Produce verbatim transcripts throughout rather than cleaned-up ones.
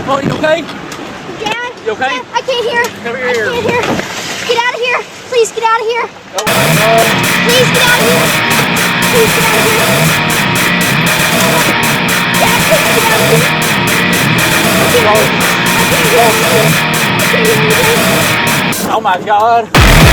Oh, you okay? Dad? You okay? Dad, I can't hear. Come I here. can't hear. Get out of here. Please get out of here. Oh, oh. Please get out of here. Please get out of here. Dad, please get out of here. I can't hear. I can't hear anything. I can't hear anything. Oh my God.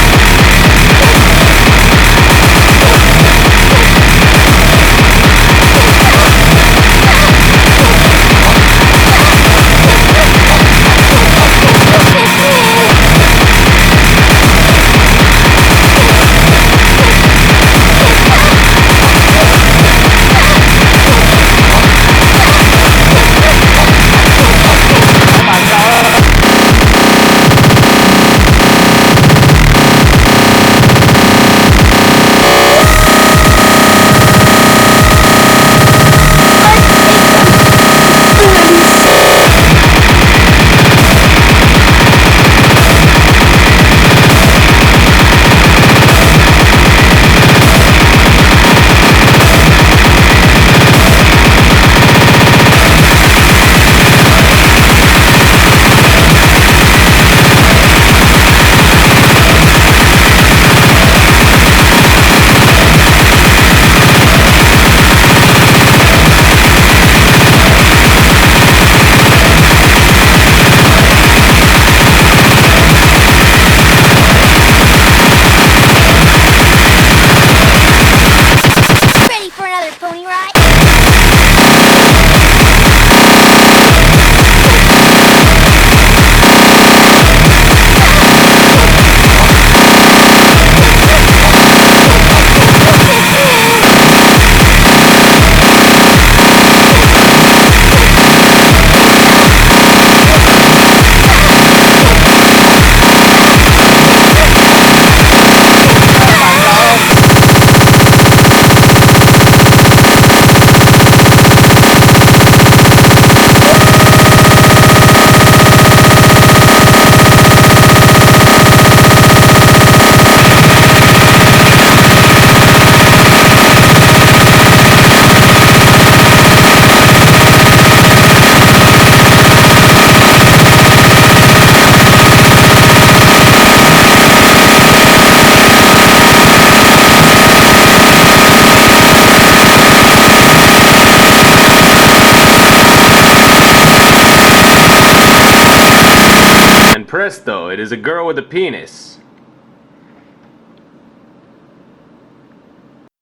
Pony ride? And presto, it is a girl with a penis.